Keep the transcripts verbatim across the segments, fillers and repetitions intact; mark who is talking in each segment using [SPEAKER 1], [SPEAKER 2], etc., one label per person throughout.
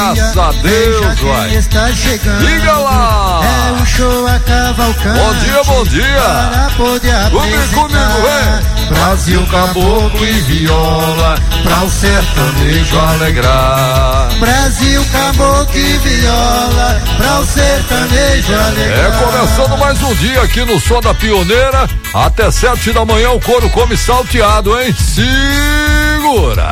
[SPEAKER 1] Graças a Deus, vai.
[SPEAKER 2] Está chegando.
[SPEAKER 1] Diga lá.
[SPEAKER 2] É um show a cavalcante.
[SPEAKER 1] Bom dia, bom dia.
[SPEAKER 2] Para poder
[SPEAKER 1] Comigo, comigo, vem.
[SPEAKER 2] Brasil, caboclo e viola, pra o sertanejo alegrar. Brasil, caboclo e viola, pra o sertanejo alegrar.
[SPEAKER 1] É, começando mais um dia aqui no Som da Pioneira, até sete da manhã o couro come salteado, hein? Segura!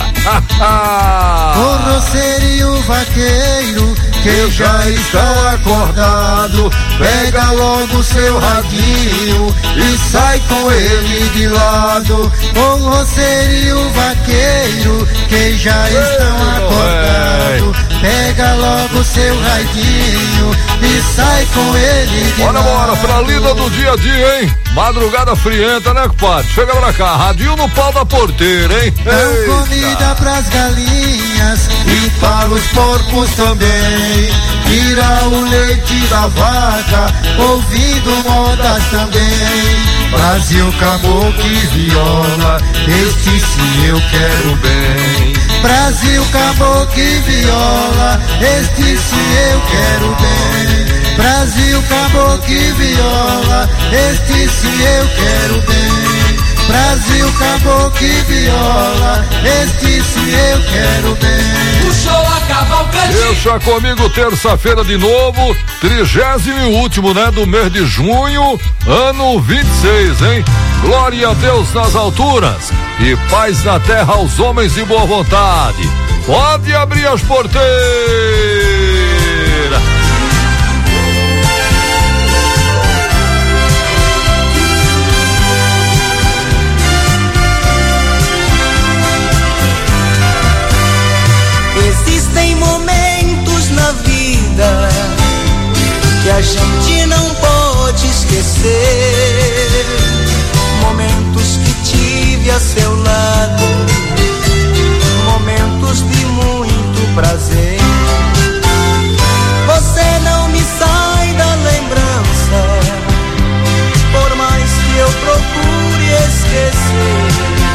[SPEAKER 2] O roceiro e o vaqueiro, que já estão acordados, pega logo seu radinho e sai com ele de lado. O roceiro e o vaqueiro, que já estão acordados, pega logo seu radinho e sai com ele de
[SPEAKER 1] bora,
[SPEAKER 2] lado.
[SPEAKER 1] Bora, bora, pra lida do dia a dia, hein? Madrugada frienta, né, compadre? Chega pra cá, radinho no pau da porteira, hein?
[SPEAKER 2] Dão comida pras galinhas e para os porcos também. Tira o leite da vaca, ouvindo modas também. Brasil, caboclo e viola, este sim eu quero bem. Brasil, caboclo e viola, este sim eu quero bem. Brasil, caboclo e viola, este sim eu quero bem. Brasil, caboclo e viola, este sim eu quero bem.
[SPEAKER 3] Puxou a cavalcante.
[SPEAKER 1] Deixa comigo, terça-feira de novo, trigésimo e último, né, do mês de junho, ano vinte e seis, hein? Glória a Deus nas alturas e paz na terra aos homens de boa vontade. Pode abrir as porteiras.
[SPEAKER 4] Existem momentos na vida que a gente não pode esquecer, momentos que tive a seu lado, momentos de muito prazer. Você não me sai da lembrança, por mais que eu procure esquecer.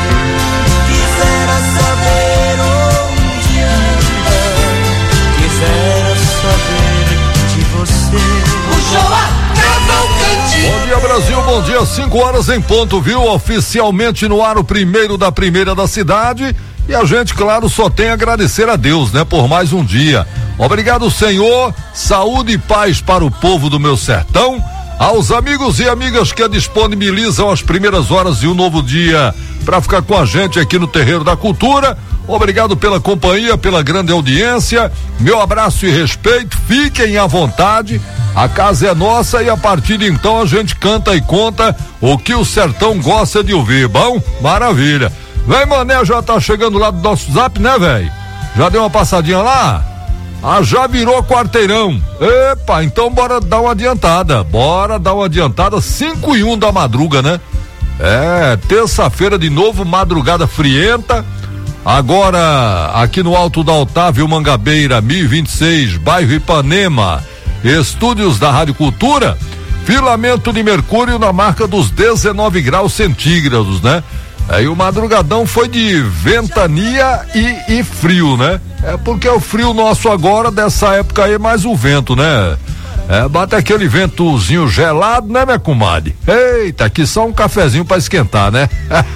[SPEAKER 4] Quisera saber onde anda, quisera saber de você.
[SPEAKER 3] Puxou a cavalcante.
[SPEAKER 1] Bom dia, Brasil, bom dia, cinco horas em ponto, viu? Oficialmente no ar o primeiro da primeira da cidade. E a gente, claro, só tem a agradecer a Deus, né? Por mais um dia. Obrigado, Senhor. Saúde e paz para o povo do meu sertão. Aos amigos e amigas que disponibilizam as primeiras horas de um novo dia para ficar com a gente aqui no Terreiro da Cultura. Obrigado pela companhia, pela grande audiência. Meu abraço e respeito. Fiquem à vontade. A casa é nossa e a partir de então a gente canta e conta o que o sertão gosta de ouvir. Bom? Maravilha. Vem, Mané, já tá chegando lá do nosso zap, né, velho? Já deu uma passadinha lá? Ah, já virou quarteirão. Epa, então bora dar uma adiantada. Bora dar uma adiantada. cinco e um da madruga, né? É, terça-feira de novo, madrugada frienta. Agora, aqui no Alto da Otávio Mangabeira, mil e vinte e seis, bairro Ipanema, estúdios da Rádio Cultura, filamento de mercúrio na marca dos dezenove graus centígrados, né? Aí o madrugadão foi de ventania e, e frio, né? É porque o frio nosso agora, dessa época aí, é mais o vento, né? É, bate aquele ventozinho gelado, né, minha comadre? Eita, aqui só um cafezinho pra esquentar, né?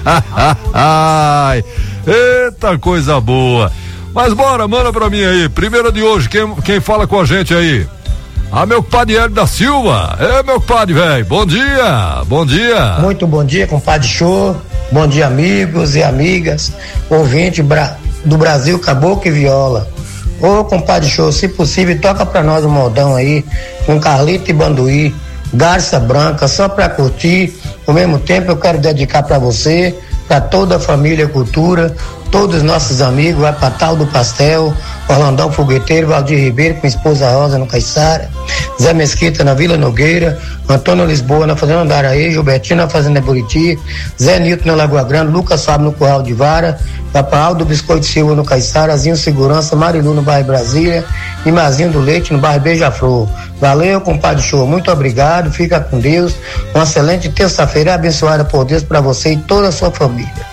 [SPEAKER 1] Ai, eita, coisa boa. Mas bora, manda pra mim aí. Primeira de hoje, quem, quem fala com a gente aí? Ah, meu compadre Hélio da Silva. É, meu compadre, velho. Bom dia, bom dia.
[SPEAKER 5] Muito bom dia, compadre Show. Bom dia, amigos e amigas, ouvinte bra- do Brasil, Caboclo e Viola. Ô, compadre Show, se possível, toca pra nós um modão aí, com Carlito e Banduí, Garça Branca, só pra curtir. Ao mesmo tempo, eu quero dedicar pra você, pra toda a família Cultura, todos os nossos amigos, vai pra Tal do Pastel, Orlandão Fogueteiro, Valdir Ribeiro com esposa Rosa no Caiçara, Zé Mesquita na Vila Nogueira, Antônio Lisboa na Fazenda Andaraí, Gilbertino na Fazenda Buriti, Zé Nilton na Lagoa Grande, Lucas Fábio no Curral de Vara, Papai Aldo Biscoito Silva no Caiçara, Zinho Segurança, Marilu no bairro Brasília e Mazinho do Leite no bairro Beija-Flor. Valeu, compadre Show, muito obrigado, fica com Deus, uma excelente terça-feira abençoada por Deus para você e toda a sua família.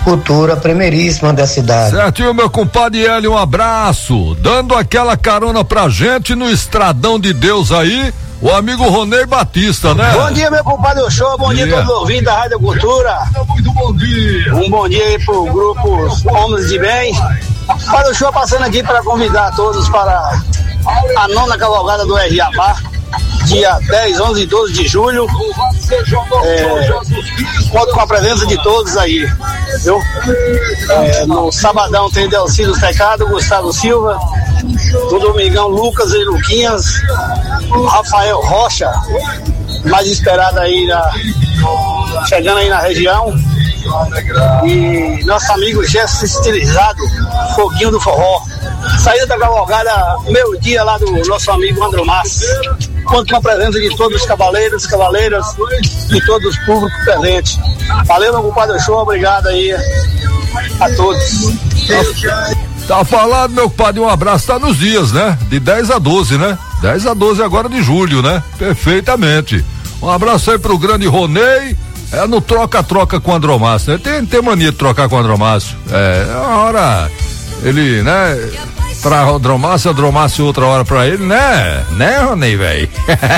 [SPEAKER 5] cultura primeiríssima da cidade.
[SPEAKER 1] Certinho, meu compadre Hélio, um abraço. Dando aquela carona pra gente no Estradão de Deus aí, o amigo Ronei Batista, né?
[SPEAKER 6] Bom dia, meu compadre Show, bom dia, dia a todos os ouvintes da Rádio Cultura.
[SPEAKER 1] Muito bom dia.
[SPEAKER 6] Um bom dia aí pro grupo Homens de Bem. Para o show passando aqui para convidar todos para a nona cavalgada do R A B A, dia dez, onze e doze de julho. É, conto com a presença de todos aí, viu? É, no sabadão tem Delcídio Pecado, Gustavo Silva. No domingão, Lucas e Luquinhas, Rafael Rocha, mais esperado aí, na, chegando aí na região. E nosso amigo Gesso Estilizado, Foguinho do Forró. Saída da cavalgada, meio dia lá do nosso amigo Andromas. Conto com a presença de todos os cavaleiros, cavaleiras e todos os públicos presentes. Valeu, meu compadre Show, obrigado aí a todos.
[SPEAKER 1] Tá falado, meu compadre, um abraço, tá nos dias, né? De dez a doze, né? dez a doze agora de julho, né? Perfeitamente. Um abraço aí pro grande Ronei. É no troca-troca com o Andromácio, né? Tem, tem mania de trocar com o Andromácio. É, uma hora ele, né? Pra Andromácio, Andromácio outra hora pra ele, né? Né, Ronei, velho?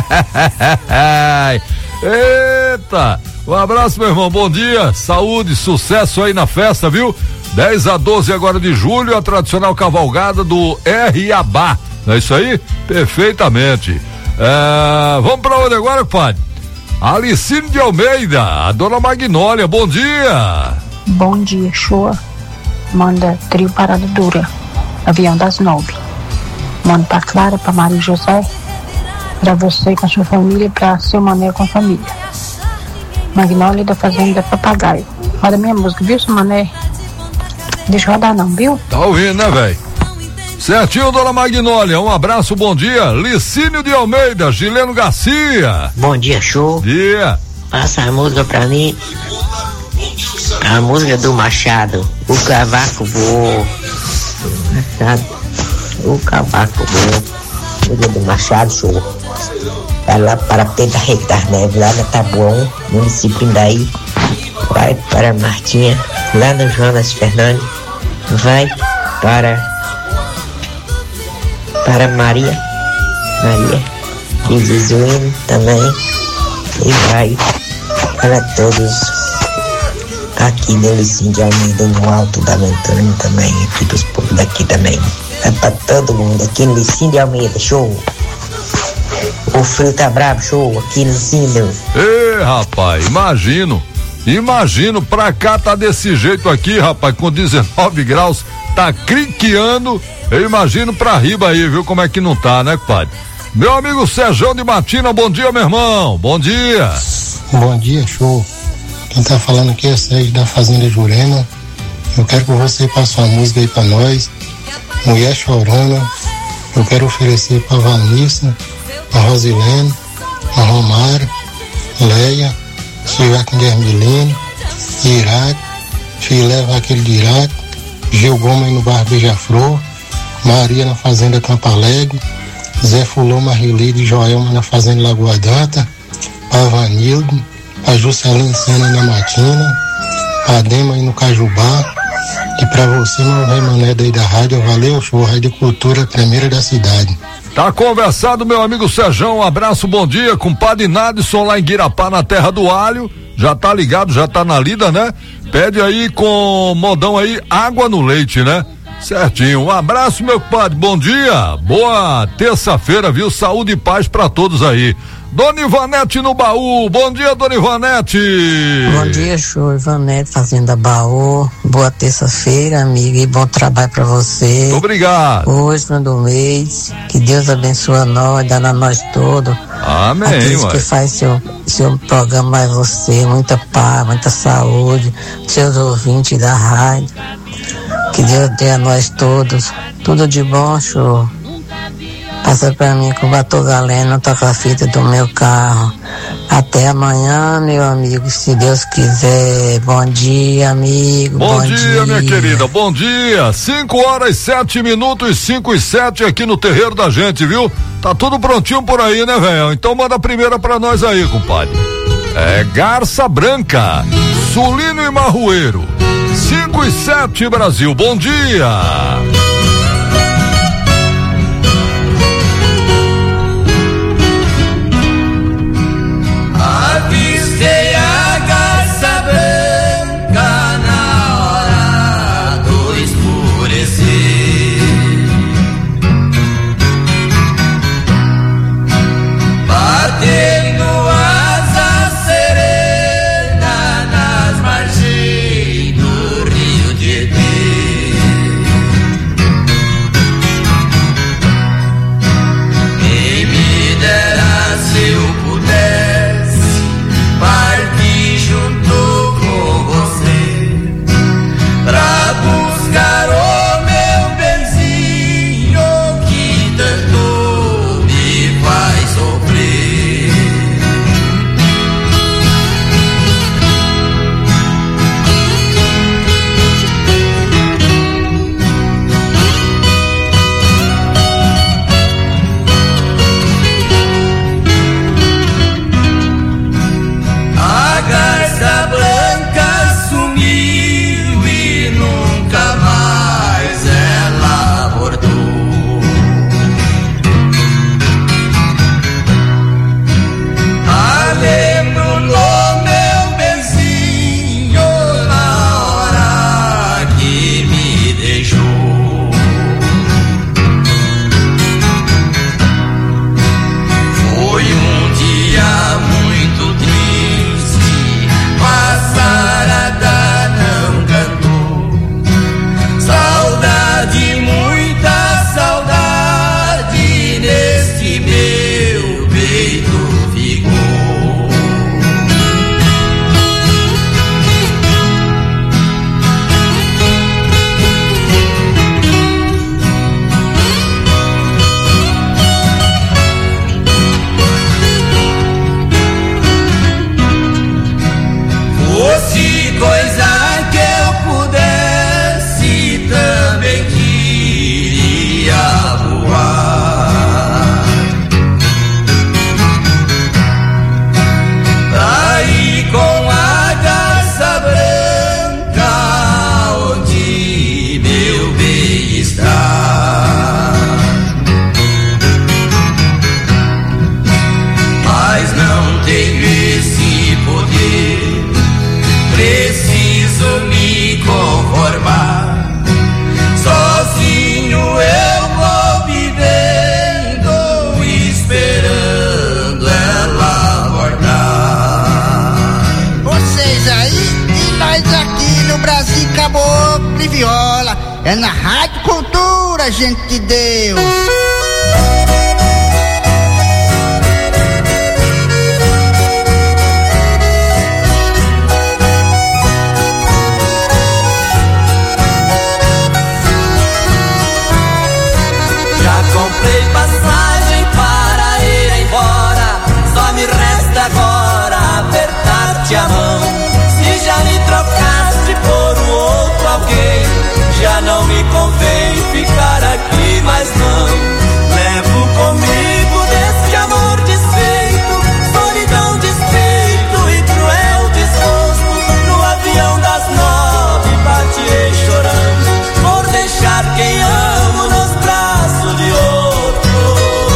[SPEAKER 1] Eita! Um abraço, meu irmão, bom dia, saúde, sucesso aí na festa, viu? dez a doze agora de julho, a tradicional cavalgada do R A B A, não é isso aí? Perfeitamente. É, vamos pra onde agora, compadre? Alicine de Almeida, a dona Magnólia, bom dia.
[SPEAKER 7] Bom dia, show. Manda trio Parada Dura, avião das nove. Manda pra Clara, pra Maria José, pra você com a sua família, pra seu Mané com a família. Magnólia da Fazenda Papagaio. Olha a minha música, viu, seu Mané? Deixa eu rodar não, viu?
[SPEAKER 1] Tá ouvindo, né, velho? Certinho, dona Magnólia, um abraço, bom dia. Licínio de Almeida, Gileno Garcia.
[SPEAKER 8] Bom dia, show.
[SPEAKER 1] Dia.
[SPEAKER 8] Passa a música pra mim. A música do Machado. O cavaco voou. Machado. O cavaco voou. Música do Machado, show. Vai lá para Pedra Rei das Neves, lá na Taboão, município daí. Vai para Martinha, lá no Jonas Fernandes. Vai para para Maria Maria e Zizuíno também, e vai para todos aqui do Licínio de Almeida, no Alto da Montanha também, aqui dos povos daqui também. É para todo mundo aqui no Licínio de Almeida, show. O frio tá bravo, show, aqui no Licínio.
[SPEAKER 1] Ê, rapaz, imagino. Imagino, pra cá tá desse jeito aqui, rapaz, com dezenove graus, tá criqueando. Eu imagino pra riba aí, viu, como é que não tá, né, compadre? Meu amigo Sérgio de Matina, bom dia, meu irmão, bom dia.
[SPEAKER 9] Bom dia, show. Quem tá falando aqui é Sérgio da Fazenda Jurema. Eu quero que você passe uma música aí pra nós, Mulher Chorona. Eu quero oferecer pra Vanessa, a Rosilene, a Romário, Leia, Joaquim de Hermelino, Iraque, Filé Vaqueiro de Iraque, Gil Gomes no bairro Beija-Flor, Maria na Fazenda Campo Alegre, Zé Fulô Marilide e Joelma na Fazenda Lagoa Data, Pavanildo, a Juscelina Sena na Matina, a Dema aí no Cajubá, e pra você, meu velho Mané daí da rádio, valeu, show, Rádio Cultura, primeira da cidade.
[SPEAKER 1] Tá conversado, meu amigo Sérgio, um abraço, bom dia, compadre Nadson lá em Guirapá, na terra do alho, já tá ligado, já tá na lida, né? Pede aí com modão aí, água no leite, né? Certinho, um abraço, meu compadre, bom dia, boa terça-feira, viu? Saúde e paz pra todos aí. Dona Ivanete no baú, bom dia, Dona Ivanete.
[SPEAKER 10] Bom dia, show, Ivanete, Fazenda Baú, boa terça-feira, amiga, e bom trabalho pra você.
[SPEAKER 1] Muito obrigado.
[SPEAKER 10] Hoje, no do mês, que Deus abençoe a nós, dá a nós todos.
[SPEAKER 1] Amém,
[SPEAKER 10] Aqueles
[SPEAKER 1] ué.
[SPEAKER 10] que faz seu, seu programa mais você, muita paz, muita saúde, seus ouvintes da rádio, que Deus dê a nós todos, tudo de bom, show. Passa pra mim com o batom galeno, toca a fita do meu carro. Até amanhã, meu amigo, se Deus quiser. Bom dia, amigo.
[SPEAKER 1] Bom,
[SPEAKER 10] bom
[SPEAKER 1] dia,
[SPEAKER 10] dia,
[SPEAKER 1] minha querida, bom dia. Cinco horas, sete minutos, cinco e sete aqui no terreiro da gente, viu? Tá tudo prontinho por aí, né, velho? Então manda a primeira pra nós aí, compadre. É Garça Branca, Sulino e Marroeiro. cinco e sete, Brasil, bom dia.
[SPEAKER 4] Avistei a garça branca na hora do escurecer, batendo asa serena nas margens do rio Tietê. Quem me dera se eu pudesse partir junto com você pra buscar o meu benzinho que tanto me faz sofrer. A garça branca sumiu e nunca mais ela voltou. Ah, lembro no meu benzinho na hora que me deixou. Foi um dia muito triste, passarada não cantou. Saudade, muita saudade nesse meu peito ficou. Fosse coisa que eu pudesse, também queria voar pra ir com a garça branca onde meu bem está. Mas não tenho esse poder, preciso me conformar. Sozinho eu vou vivendo, esperando ela voltar.
[SPEAKER 11] Vocês aí e nós aqui no Brasil, Caboclo e Viola. É na Rádio Cultura, gente de Deus.
[SPEAKER 4] Já comprei passagem para ir embora, só me resta agora apertar-te a mão. Se já me trocaste por um outro alguém, já não me convém ficar aqui, mas não. Levo comigo deste amor desfeito, solidão, despeito e cruel desgosto. No avião das nove batirei chorando por deixar quem amo nos braços de outro.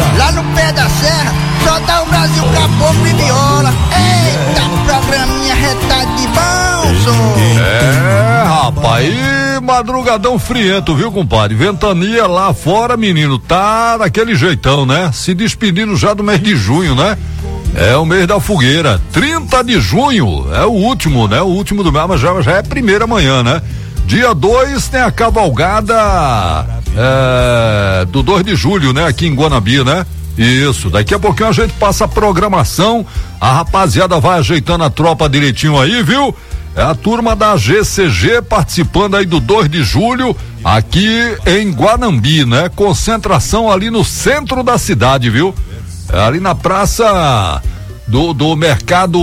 [SPEAKER 11] lá no pé da serra, só dá o Brasil Caboclo e Viola. Eita, programinha retado de bom, só.
[SPEAKER 1] É, rapaz, e madrugadão friento, viu, compadre? Ventania lá fora, menino, tá daquele jeitão, né? Se despedindo já do mês de junho, né? É o mês da fogueira, trinta de junho, é o último, né? O último do mês, mas já, já é primeira manhã, né? Dia dois tem a cavalgada é, do dois de julho, né? Aqui em Guanabi, né? Isso, daqui a pouquinho a gente passa a programação, a rapaziada vai ajeitando a tropa direitinho aí, viu? É a turma da G C G participando aí do dois de julho, aqui em Guanambi, né? Concentração ali no centro da cidade, viu? É ali na praça do, do mercado,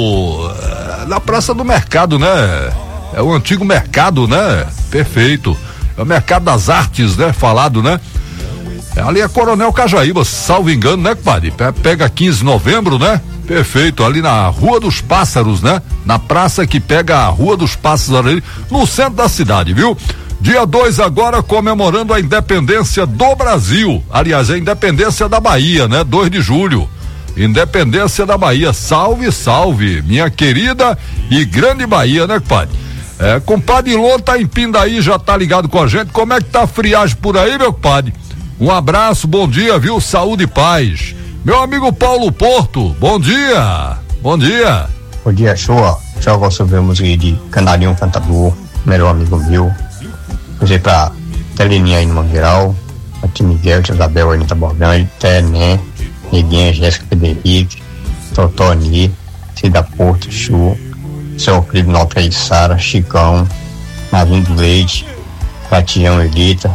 [SPEAKER 1] na praça do mercado, né? É o antigo mercado, né? Perfeito. É o mercado das artes, né? Falado, né? Ali é Coronel Cajaíba, salvo engano, né, compadre? Pega quinze de novembro, né? Perfeito, ali na Rua dos Pássaros, né? Na praça que pega a Rua dos Pássaros ali, no centro da cidade, viu? Dia dois agora comemorando a independência do Brasil. Aliás, a independência da Bahia, né? dois de julho. Independência da Bahia. Salve, salve, minha querida e grande Bahia, né, compadre? É, compadre Lô tá em Pindaí, já tá ligado com a gente. Como é que tá a friagem por aí, meu compadre? Um abraço, bom dia, viu? Saúde e paz. Meu amigo Paulo Porto, bom dia. Bom dia.
[SPEAKER 12] Bom dia, show. Já gosto de ver música de Canarinho Cantador, melhor amigo meu. Usei pra Teleninha aí no Mangueiral, a Tim Miguel, Tia Isabel, Anitta Borgante, Tené, Neguinha, Jéssica Federico, Totoni, Cida Porto, Chu, Seu Alfredo Nota e Sara, Chicão, Marinho do Leite, Fatião Elita,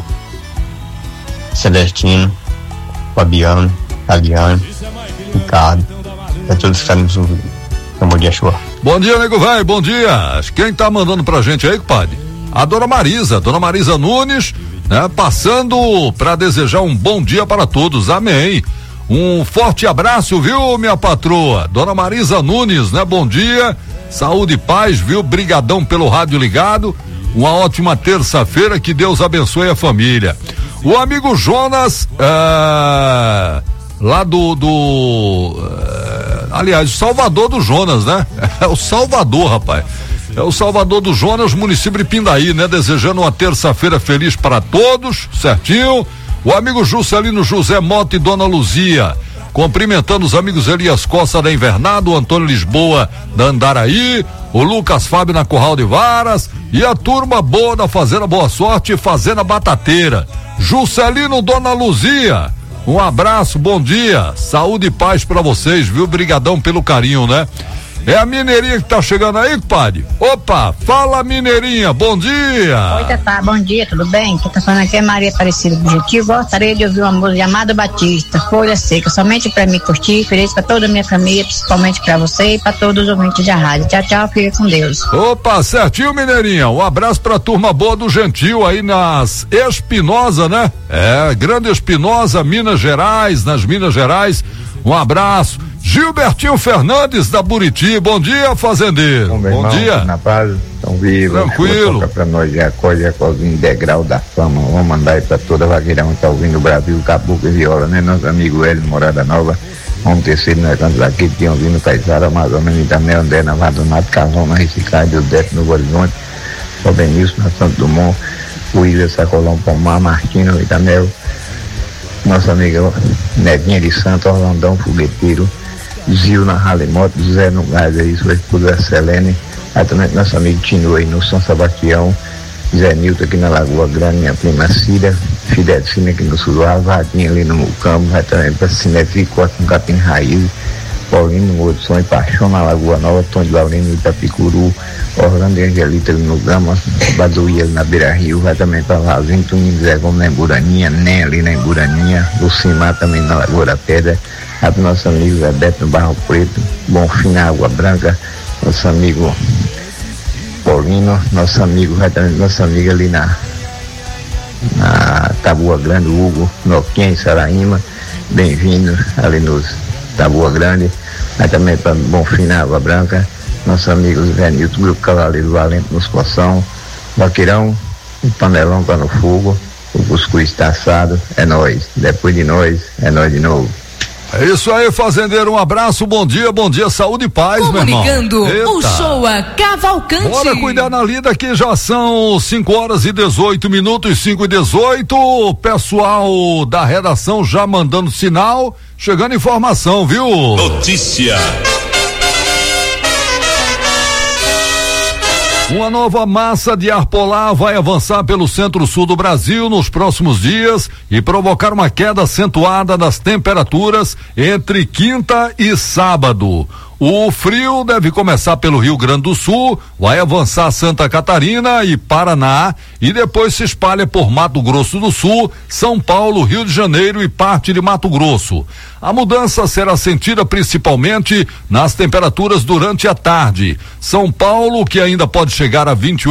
[SPEAKER 12] Celestino, Fabiano, Aliane, Ricardo, é todos que estão nos ouvindo. Bom dia, show.
[SPEAKER 1] Bom dia, nego velho, bom dia. Quem tá mandando pra gente aí, compadre? A dona Marisa, dona Marisa Nunes, né? Passando pra desejar um bom dia para todos, amém. Um forte abraço, viu, minha patroa? Dona Marisa Nunes, né? Bom dia, saúde e paz, viu? Brigadão pelo rádio ligado. Uma ótima terça-feira, que Deus abençoe a família. O amigo Jonas, é, lá do, do é, aliás, o Salvador do Jonas, né? É o Salvador, rapaz. É o Salvador do Jonas, município de Pindaí, né? Desejando uma terça-feira feliz para todos, certinho? O amigo Juscelino José Mota e Dona Luzia, cumprimentando os amigos Elias Costa da Invernado, o Antônio Lisboa da Andaraí, o Lucas Fábio na Curral de Varas e a turma boa da Fazenda Boa Sorte, Fazenda Batateira. Juscelino, Dona Luzia, um abraço, bom dia, saúde e paz pra vocês, viu? Brigadão pelo carinho, né? É a Mineirinha que tá chegando aí, compadre? Opa, fala Mineirinha, bom dia!
[SPEAKER 7] Oi, Tatá, bom dia, tudo bem? Quem tá falando aqui é Maria Aparecida do Objetivo. Gostaria de ouvir uma música de Amado Batista, Folha Seca, somente pra mim curtir, feliz pra toda a minha família, principalmente pra você e pra todos os ouvintes da rádio. Tchau, tchau, fica com Deus.
[SPEAKER 1] Opa, certinho, Mineirinha, um abraço pra turma boa do Gentil aí nas Espinosa, né? É, Grande Espinosa, Minas Gerais, nas Minas Gerais, um abraço. Gilbertinho Fernandes da Buriti, bom dia, fazendeiro.
[SPEAKER 13] Bom,
[SPEAKER 1] bom
[SPEAKER 13] irmão,
[SPEAKER 1] dia.
[SPEAKER 13] Na paz, estão vivos.
[SPEAKER 1] Tranquilo.
[SPEAKER 13] Toca pra nós, Jacó, Jacózinho, degrau da fama. Vamos mandar aí pra toda a vaqueirão que tá ouvindo o Brasil, Caboclo e Viola, né? Nosso amigo Hélio, Morada Nova. Vamos terceiro, nós estamos aqui, tinham vindo Caizara, Amazonas, Itamé, André, Navadonato, Casão, na Reciclagem, o Deto, no Horizonte, o Benilson, na Santo Dumont, o Ilha Sacolão, Pomar, Martino, Itamel, nossa amiga Nevinha de Santo, Orlandão, Fogueteiro, Zil na Ralemoto, Zé no Gás, aí, sua esposa Selene, aí também nosso amigo Tino aí no São Sebastião, Zé Nilton aqui na Lagoa Grande, minha prima Cida, Fidecina aqui no Suruá, Vadinha ali no Mucambo, vai também para Cinefico, com Capim Raiz, Paulinho no Outro Sonho, Paixão na Lagoa Nova, Tom de Laurino no Itapicuru, Orlando e Angelita ali no Gama, Baduí ali na Beira Rio, vai também para Vazinho, Tuninho Zé Gomes na Emburaninha, Nem ali na Emburaninha, Lucimar também na Lagoa da Pedra, a do nosso amigo Zé Beto no Barro Preto, Bonfim na Água Branca, nosso amigo Paulino, nosso amigo, vai também nosso amigo ali na, na Taboa Grande, Hugo, Noquinha e Saraíma, bem-vindo ali nos Taboa Grande, vai também para Bonfim na Água Branca, nosso amigo Zé Nilton, Grupo Cavaleiro Valente nos Coção, Vaqueirão, o Panelão tá no fogo, O cuscuz está assado, é nós. Depois de nós, é nós de novo.
[SPEAKER 1] É isso aí, fazendeiro, um abraço, bom dia, bom dia, saúde e paz, meu irmão.
[SPEAKER 14] Comunicando o Showa Cavalcante.
[SPEAKER 1] Bora cuidar na lida que já são cinco horas e dezoito minutos, cinco e dezoito, o pessoal da redação já mandando sinal, chegando informação, viu?
[SPEAKER 15] Notícia.
[SPEAKER 1] Uma nova massa de ar polar vai avançar pelo centro-sul do Brasil nos próximos dias e provocar uma queda acentuada das temperaturas entre quinta e sábado. O frio deve começar pelo Rio Grande do Sul, vai avançar Santa Catarina e Paraná e depois se espalha por Mato Grosso do Sul, São Paulo, Rio de Janeiro e parte de Mato Grosso. A mudança será sentida principalmente nas temperaturas durante a tarde. São Paulo, que ainda pode chegar a vinte e oito